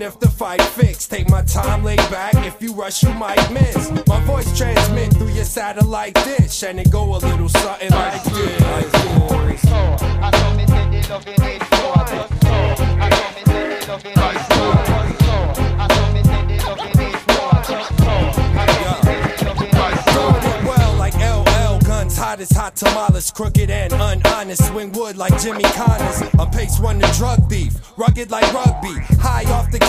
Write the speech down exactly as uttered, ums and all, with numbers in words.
even if the fight fixed. Take my time, lay back, if you rush you might miss. My voice transmit through your satellite dish, and it go a little something like this. I saw me say they loving it so I just so. I saw me say they loving it so I just so. I saw me say they loving it so I just so. I saw me say they loving it so. Doing it well like L L, guns hot as hot tamales, crooked and unhonest, swing wood like Jimmy Connors. On pace run the drug beef, rugged like rugby, high off the